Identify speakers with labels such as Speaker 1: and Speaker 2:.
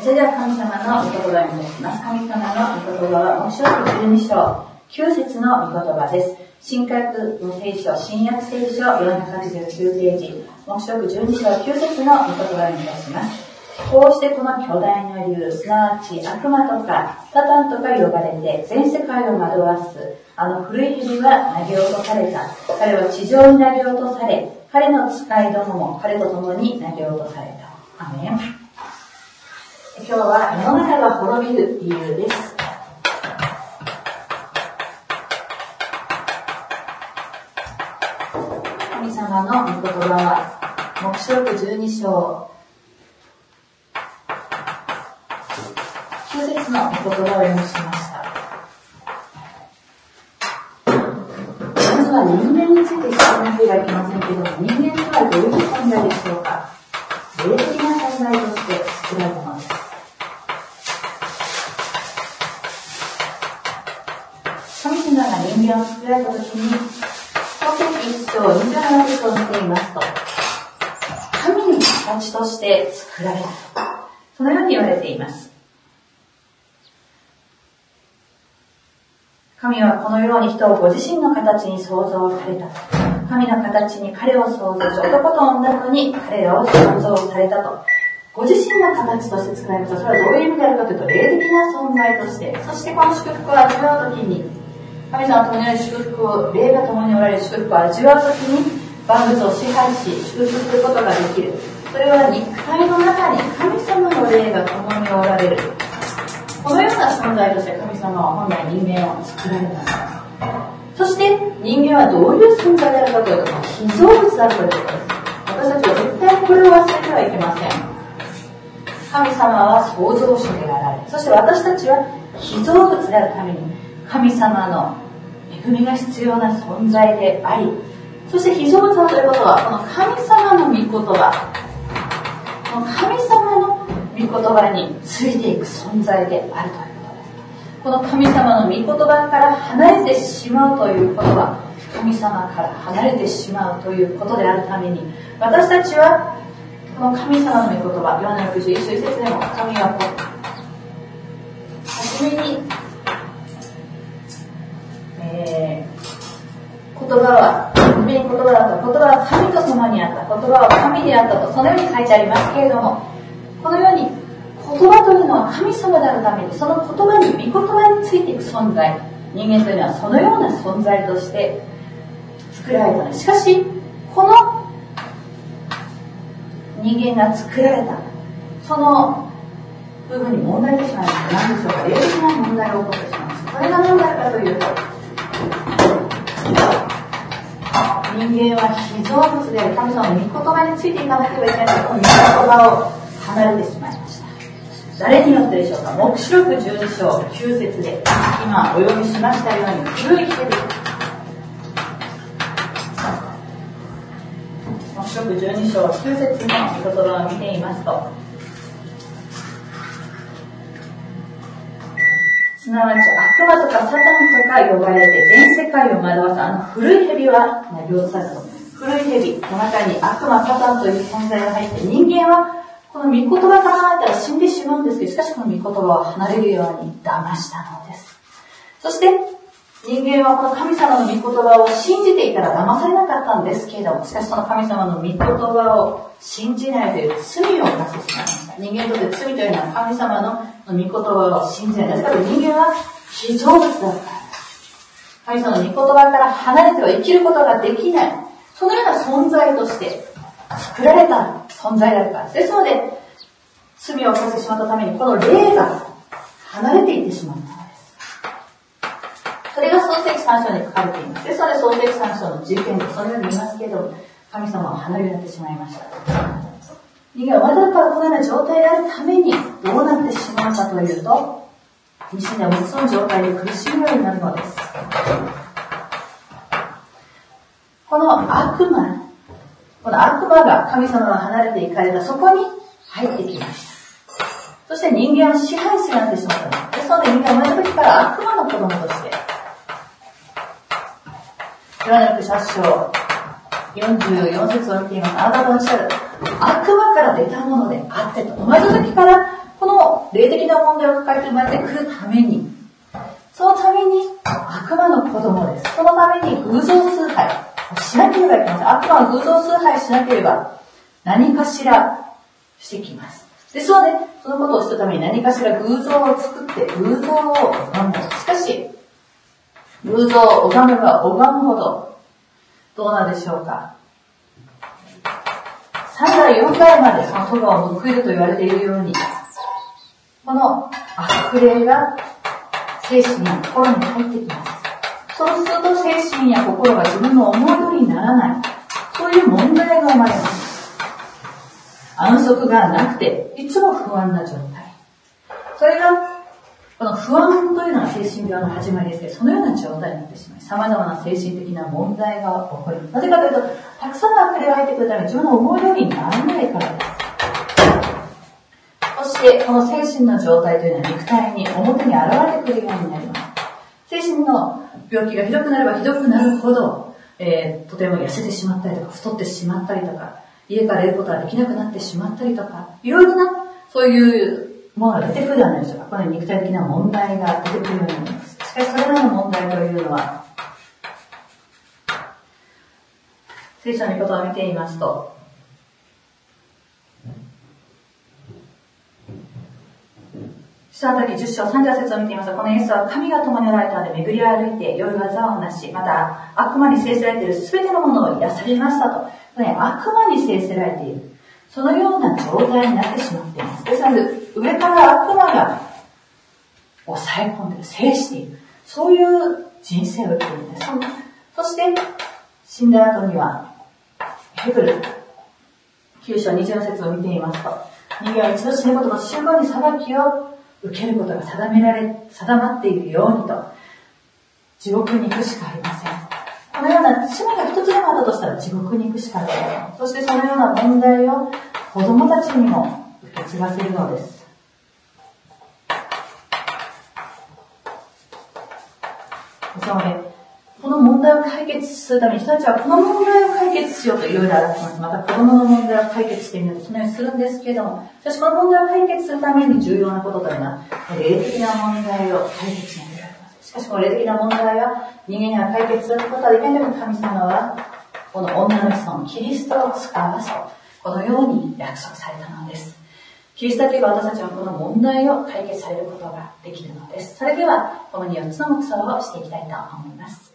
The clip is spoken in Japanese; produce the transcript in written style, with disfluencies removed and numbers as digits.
Speaker 1: それでは神様の御言葉に立ちます。神様の御言葉は、黙示録12章9節の御言葉です。新約聖書、新約聖書489ページ、黙示録12章9節の御言葉に立ちます。こうしてこの巨大な竜、すなわち悪魔とかサタンとか呼ばれて全世界を惑わすあの古い蛇は投げ落とされた。彼は地上に投げ落とされ、彼の使いどもも彼と共に投げ落とされた。アメン。今日は世の中が滅びる理由です。神様の御言葉は黙示録12章9節の御言葉を読みしました。まずは人間について知らなければいけませんけども、人間とはどういう存在でしょうか。霊的な存在として作られたものです。神様が人間を作られたときに、創世記1章27節を見ていますと、神の形として作られた。そのように言われています。神はこのように人をご自身の形に創造された。神の形に彼を創造し、男と女とに彼らを創造されたと。ご自身の形として作られた。それはどういう意味であるかというと、霊的な存在として、そしてこの祝福を味わうときに、神様と共にある祝福を、霊が共におられる祝福を味わうときに、万物を支配し、祝福することができる。それは肉体の中に神様の霊が共におられる。このような存在として神様は本来人間を作られたのです。そして人間はどういう存在であるかというと、被造物であるということです。私たちは絶対にこれを忘れてはいけません。神様は創造主であられ、そして私たちは被造物であるために神様の恵みが必要な存在であり、そして被造物だということは、この神様の御言葉、この神様の御言葉についていく存在であるということです。この神様の御言葉から離れてしまうということは、神様から離れてしまうということであるために、私たちはこの神様の御言葉、ヨハネ61章1節でも、神は初めに、言葉は初めに言葉だった、言葉は神と共にあった、言葉は神であったと、そのように書いてありますけれども、このように言葉というのは神様であるために、その言葉に、御言葉についていく存在、人間というのはそのような存在として作られたのです。しかしこの人間が作られたその部分に問題がしまいます。何でしょうか。霊的な問題が起こってしまいます。これが何だかというと、人間は被造物である神様の御言葉についていかなければいけない。この御言葉を離れてしまいました。誰によってでしょうか。黙示録12章9節で今お読みしましたように、古い蛇、黙示録12章9節の御言葉を見ていますと、すなわち悪魔とかサタンとか呼ばれて全世界を惑わすあの古い蛇は投げ落とされたと。古い蛇の中に悪魔、サタンという存在が入って、人間はこの御言葉から離れたら死んでしまうんですけど、しかしこの御言葉を離れるように騙したのです。そして人間はこの神様の御言葉を信じていたら騙されなかったんですけれども、しかしその神様の御言葉を信じないという罪を犯してしまいました。人間にとって罪というのは神様の御言葉を信じない。なぜかというと人間は被造物だからです。神様の御言葉から離れては生きることができない、そのような存在として作られた存在だからです。ですので罪を犯してしまったために、この霊が離れていってしまったのです。それが創世記3章に書かれています。ですので創世記3章の事件でそのように言いますけれども、神様は離れになってしまいました。人間は生まれたからこのような状態であるためにどうなってしまうかというと、死んだ6つの状態で苦しむようになるのです。この悪魔が神様が離れていかれたそこに入ってきました。そして人間を支配するようになってしまったのです。ですので人間は生まれた時から悪魔の子供として、ヨハネの福音書8章44節を見ています。あなたのおっしゃる悪魔から出たものであってと、生まれた時からこの霊的な問題を抱えて生まれてくるために、そのために悪魔の子供です。そのために偶像崇拝をしなければいけません。悪魔は偶像崇拝しなければ何かしらしてきます。ですので、そのことをするために何かしら偶像を作って偶像を拝む。しかし、偶像を拝めば拝むほどどうなるでしょうか。3代4代までその咎を報いると言われているように、この悪霊が精神や心に入ってきます。そうすると精神や心が自分の思い通りにならない。そういう問題が生まれます。安息がなくて、いつも不安な状態。それが、この不安というのが精神病の始まりですけど、そのような状態になってしまい、様々な精神的な問題が起こります。なぜかというと、たくさんの悪霊が入ってくるために自分の思い通りにならないからです。そして、この精神の状態というのは肉体に表に現れてくるようになります。精神の病気がひどくなればひどくなるほど、とても痩せてしまったりとか、太ってしまったりとか、家から出ることができなくなってしまったりとか、いろいろな、そういうものが出てくるじゃないでしょうか。この肉体的な問題が出てくるようになります。しかし、それらの問題というのは、聖書の御言葉を見ていますと、使徒の時10章30節を見ていますと、このイエスは神が共におられたので巡り歩いて良い技をなし、また悪魔に制せられているすべてのものを癒されましたと。悪魔に制せられている。そのような状態になってしまっています。ですので、上から悪魔が抑え込んでいる、制している。そういう人生を生きているんです。そして、死んだ後には、ヘブル9章24節を見ていますと、人間は一度死ぬことの終盤に裁きを受けることが定まっているようにと、地獄に行くしかありません。このような罪が一つでもあったとしたら地獄に行くしかありません。そしてそのような問題を子供たちにも受け継がせるのです。ですので、この問題を解決するために人たちはこの問題を解決しようといろいろ歩きます。また子供の問題を解決してみるとそのようにするんですけれども、しかしこの問題を解決するために重要なことというのは、霊的な問題を解決しなければいけません。しかしこの霊的な問題は人間には解決することはできないけど、神様はこの女の子孫キリストを使わすと、このように約束されたのです。キリストといえば私たちはこの問題を解決されることができるのです。それでは、この4つの目標をしていきたいと思います。